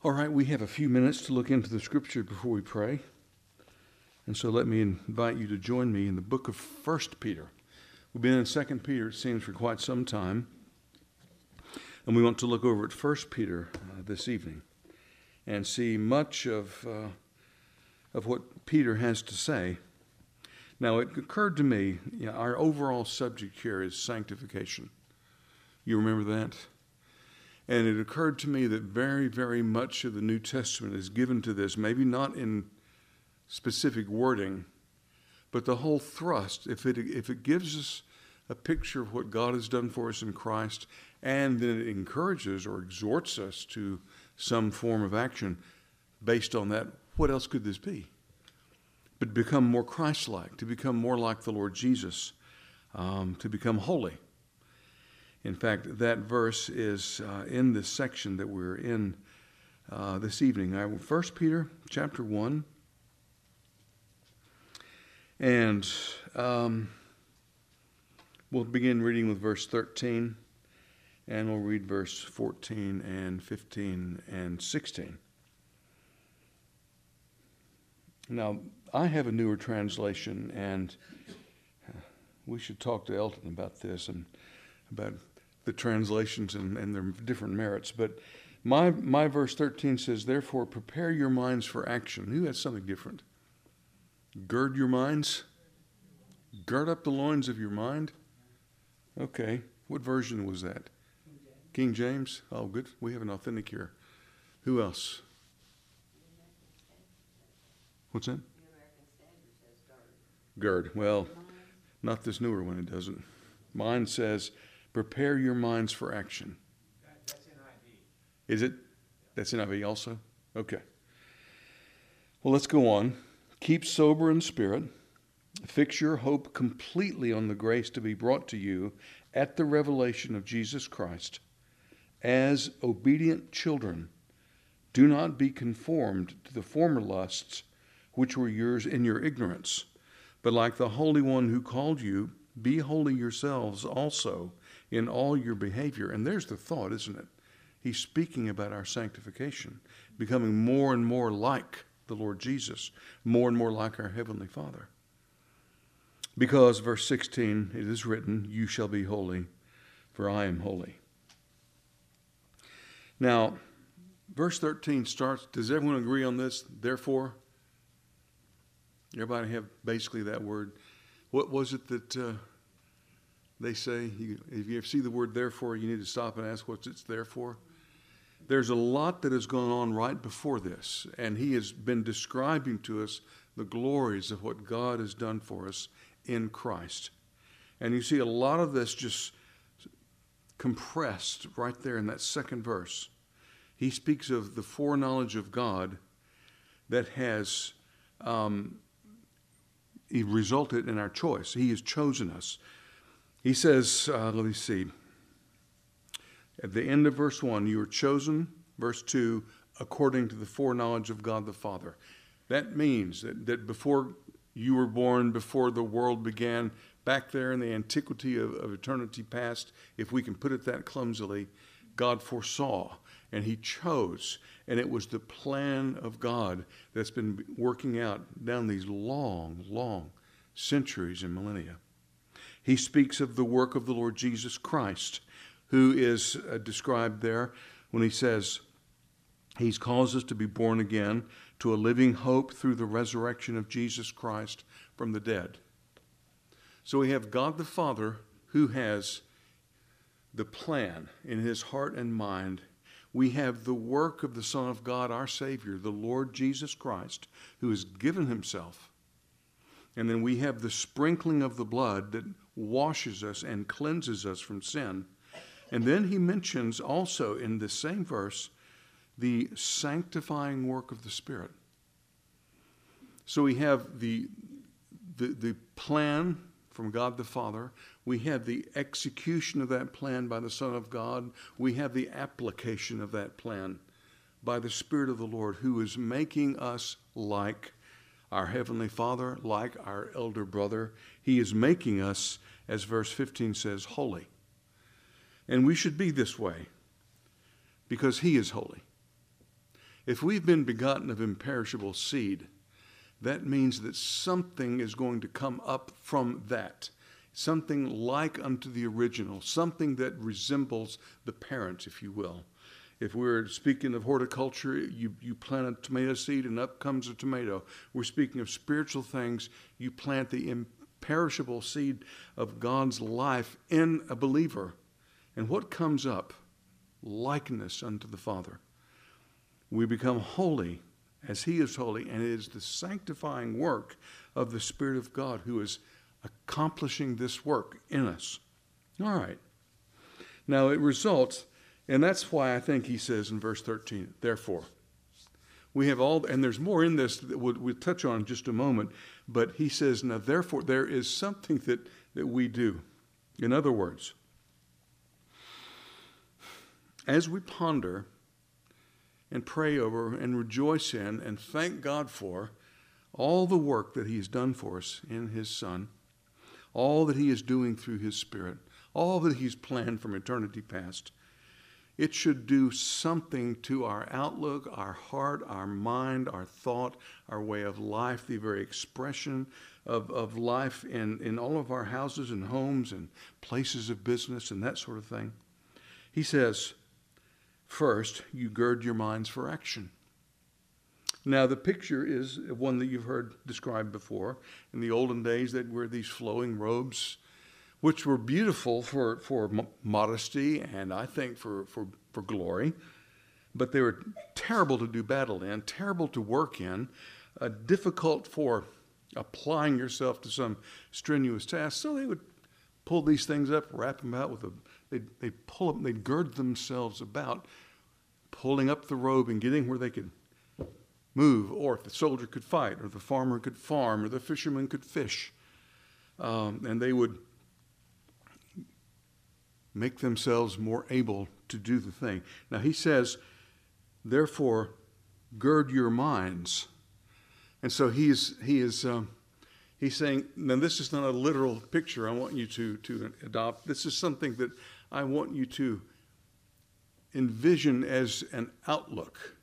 All right, we have a few minutes to look into the scripture before we pray. And so let me invite you to join me in the book of 1 Peter. We've been in 2 Peter, it seems, for quite some time. And we want to look over at 1 Peter this evening and see much of what Peter has to say. Now, it occurred to me, our overall subject here is sanctification. You remember that? And it occurred to me that very, very much of the New Testament is given to this, maybe not in specific wording, but the whole thrust, if it gives us a picture of what God has done for us in Christ, and then it encourages or exhorts us to some form of action based on that, what else could this be? But to become more Christ-like, to become more like the Lord Jesus, to become holy. In fact, that verse is in this section that we're in this evening. 1 Peter chapter 1. And we'll begin reading with verse 13. And we'll read verse 14 and 15 and 16. Now, I have a newer translation, and we should talk to Elton about this and about the translations and their different merits. But my verse 13 says, "Therefore prepare your minds for action." Who has something different? Gird your minds? Gird up the loins of your mind? Okay. What version was that? King James? Oh, good. We have an authentic here. Who else? What's that? Gird. Well, not this newer one, it doesn't. Mine says, prepare your minds for action. That's NIV. Is it? That's NIV also? Okay. Well, let's go on. Keep sober in spirit. Fix your hope completely on the grace to be brought to you at the revelation of Jesus Christ. As obedient children, do not be conformed to the former lusts which were yours in your ignorance, but like the Holy One who called you, be holy yourselves also in all your behavior. And there's the thought, isn't it? He's speaking about our sanctification, becoming more and more like the Lord Jesus, more and more like our Heavenly Father. Because, verse 16, it is written, "You shall be holy, for I am holy." Now, verse 13 starts, does everyone agree on this? Therefore, everybody have basically that word. What was it that they say? If you ever see the word therefore, you need to stop and ask what it's there for. There's a lot that has gone on right before this, and he has been describing to us the glories of what God has done for us in Christ. And you see a lot of this just compressed right there in that second verse. He speaks of the foreknowledge of God that has resulted in our choice. He has chosen us. He says, let me see. At the end of verse 1, you were chosen, verse 2, according to the foreknowledge of God the Father. That means that before you were born, before the world began, back there in the antiquity of eternity past, if we can put it that clumsily, God foresaw and he chose. And it was the plan of God that's been working out down these long, long centuries and millennia. He speaks of the work of the Lord Jesus Christ, who is described there when he says he's caused us to be born again to a living hope through the resurrection of Jesus Christ from the dead. So we have God the Father who has the plan in his heart and mind. We have the work of the Son of God, our Savior, the Lord Jesus Christ, who has given himself. And then we have the sprinkling of the blood that washes us and cleanses us from sin. And then he mentions also in the same verse the sanctifying work of the Spirit. So we have the plan from God the Father. We have the execution of that plan by the Son of God. We have the application of that plan by the Spirit of the Lord, who is making us like our Heavenly Father, like our elder brother. He is making us, as verse 15 says, holy. And we should be this way because he is holy. If we've been begotten of imperishable seed, that means that something is going to come up from that. Something like unto the original, something that resembles the parent, if you will. If we're speaking of horticulture, you plant a tomato seed and up comes a tomato. We're speaking of spiritual things. You plant the imperishable seed of God's life in a believer. And what comes up? Likeness unto the Father. We become holy as He is holy, and it is the sanctifying work of the Spirit of God who is accomplishing this work in us. All right. Now it results, and that's why I think he says in verse 13, therefore. We have all, and there's more in this that we'll touch on in just a moment, but he says, now therefore, there is something that we do. In other words, as we ponder and pray over and rejoice in and thank God for all the work that He's done for us in His Son, all that He is doing through His Spirit, all that He's planned from eternity past, it should do something to our outlook, our heart, our mind, our thought, our way of life, the very expression of life in all of our houses and homes and places of business and that sort of thing. He says, first, you gird your minds for action. Now, the picture is one that you've heard described before. In the olden days, they'd wear these flowing robes, which were beautiful for modesty and I think for glory. But they were terrible to do battle in, terrible to work in, difficult for applying yourself to some strenuous task. So they would pull these things up, wrap them out with they'd pull them, they'd gird themselves about, pulling up the robe and getting where they could move, or if the soldier could fight, or the farmer could farm, or the fisherman could fish. And they would make themselves more able to do the thing. Now he says, therefore, gird your minds. And so he's saying, now this is not a literal picture I want you to adopt. This is something that I want you to envision as an outlook.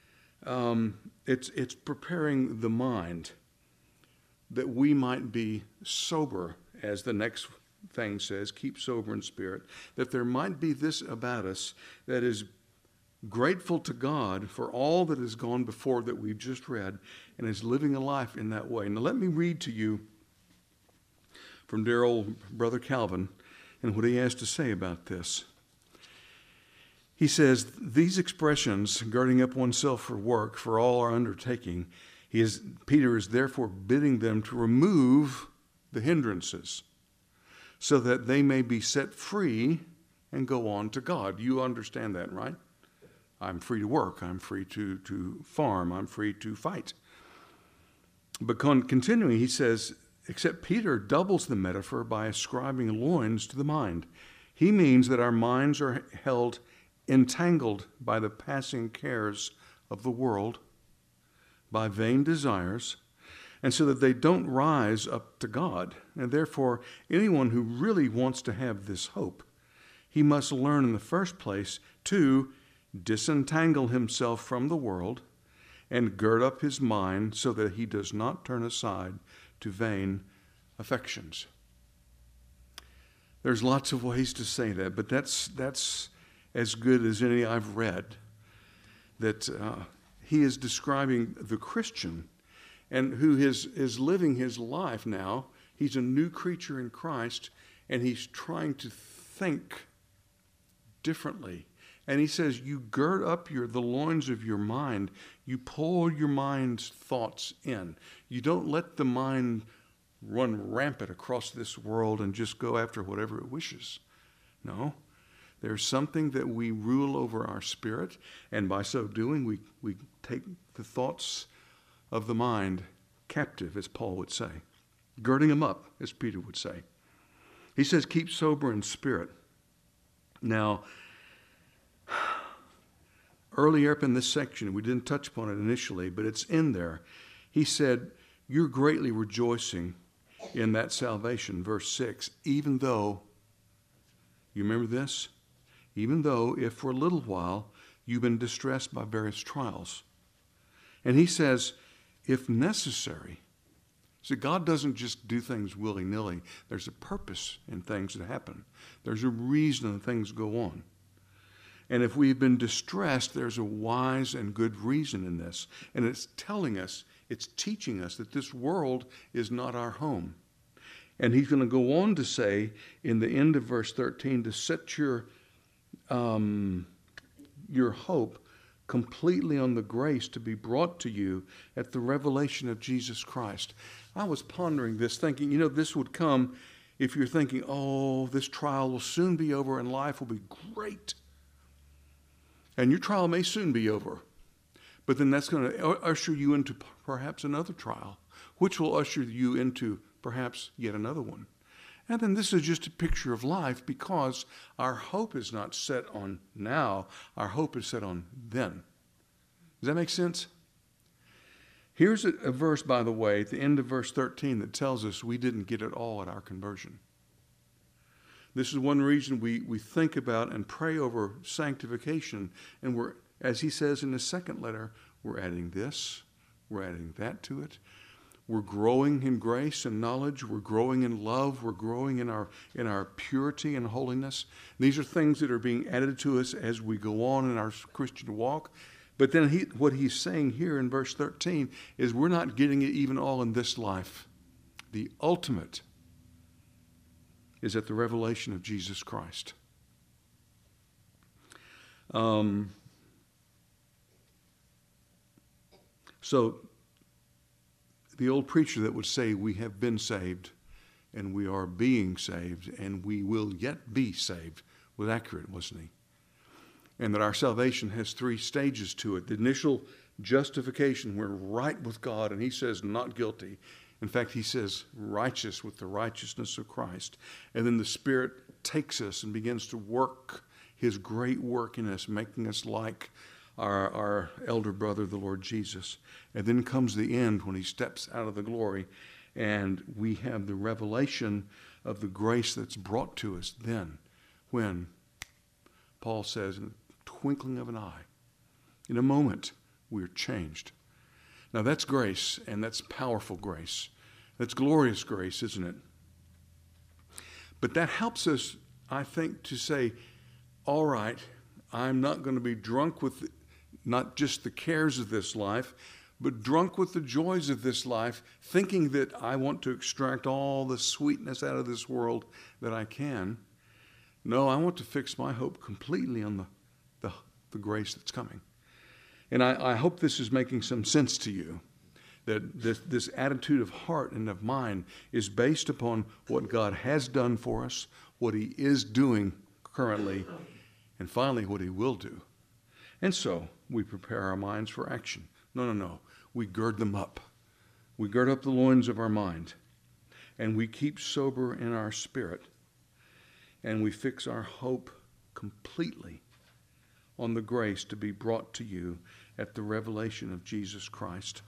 It's preparing the mind that we might be sober, as the next thing says, keep sober in spirit, that there might be this about us that is grateful to God for all that has gone before that we've just read and is living a life in that way. Now let me read to you from dear old Brother Calvin and what he has to say about this. He says, these expressions, girding up oneself for work, for all our undertaking, Peter is therefore bidding them to remove the hindrances so that they may be set free and go on to God. You understand that, right? I'm free to work. I'm free to farm. I'm free to fight. But continuing, he says, except Peter doubles the metaphor by ascribing loins to the mind. He means that our minds are held entangled by the passing cares of the world, by vain desires, and so that they don't rise up to God. And therefore, anyone who really wants to have this hope, he must learn in the first place to disentangle himself from the world and gird up his mind so that he does not turn aside to vain affections. There's lots of ways to say that, but that's as good as any I've read, that he is describing the Christian and who is living his life now. He's a new creature in Christ, and he's trying to think differently. And he says, you gird up the loins of your mind. You pull your mind's thoughts in. You don't let the mind run rampant across this world and just go after whatever it wishes. No. There's something that we rule over our spirit, and by so doing, we take the thoughts of the mind captive, as Paul would say, girding them up, as Peter would say. He says, keep sober in spirit. Now, earlier up in this section, we didn't touch upon it initially, but it's in there. He said, you're greatly rejoicing in that salvation, verse 6, even though, you remember this? Even though, if for a little while, you've been distressed by various trials. And he says, if necessary. See, God doesn't just do things willy-nilly. There's a purpose in things that happen. There's a reason that things go on. And if we've been distressed, there's a wise and good reason in this. And it's telling us, it's teaching us that this world is not our home. And he's going to go on to say in the end of verse 13 to set your hope completely on the grace to be brought to you at the revelation of Jesus Christ. I was pondering this, thinking, this would come if you're thinking, oh, this trial will soon be over and life will be great. And your trial may soon be over. But then that's going to usher you into perhaps another trial, which will usher you into perhaps yet another one. And then this is just a picture of life, because our hope is not set on now. Our hope is set on then. Does that make sense? Here's a verse, by the way, at the end of verse 13 that tells us we didn't get it all at our conversion. This is one reason we think about and pray over sanctification. And we're, as he says in his second letter, we're adding this, we're adding that to it. We're growing in grace and knowledge. We're growing in love. We're growing in our purity and holiness. These are things that are being added to us as we go on in our Christian walk. But then what he's saying here in verse 13 is we're not getting it even all in this life. The ultimate is at the revelation of Jesus Christ. So the old preacher that would say we have been saved and we are being saved and we will yet be saved was accurate, wasn't he? And that our salvation has 3 stages to it. The initial justification, we're right with God, and he says not guilty. In fact, he says righteous with the righteousness of Christ. And then the Spirit takes us and begins to work his great work in us, making us like our elder brother, the Lord Jesus. And then comes the end when he steps out of the glory, and we have the revelation of the grace that's brought to us then, when Paul says, in the twinkling of an eye, in a moment, we're changed. Now that's grace, and that's powerful grace. That's glorious grace, isn't it? But that helps us, I think, to say, all right, I'm not going to be drunk with not just the cares of this life, but drunk with the joys of this life, thinking that I want to extract all the sweetness out of this world that I can. No, I want to fix my hope completely on the grace that's coming. And I hope this is making some sense to you, that this attitude of heart and of mind is based upon what God has done for us, what he is doing currently, and finally what he will do. And so we prepare our minds for action. No. We gird them up. We gird up the loins of our mind, and we keep sober in our spirit, and we fix our hope completely on the grace to be brought to you at the revelation of Jesus Christ.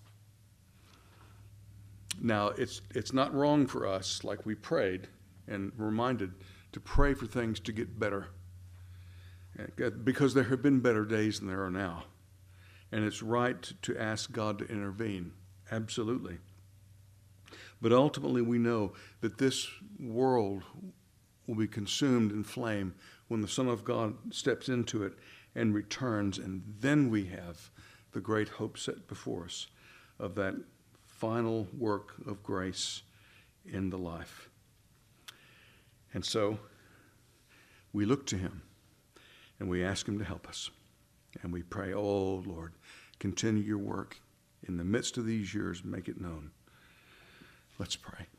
Now, it's not wrong for us, like we prayed and reminded, to pray for things to get better, because there have been better days than there are now. And it's right to ask God to intervene, absolutely. But ultimately we know that this world will be consumed in flame when the Son of God steps into it and returns, and then we have the great hope set before us of that final work of grace in the life. And so we look to him and we ask him to help us. And we pray, oh Lord, continue your work in the midst of these years, make it known. Let's pray.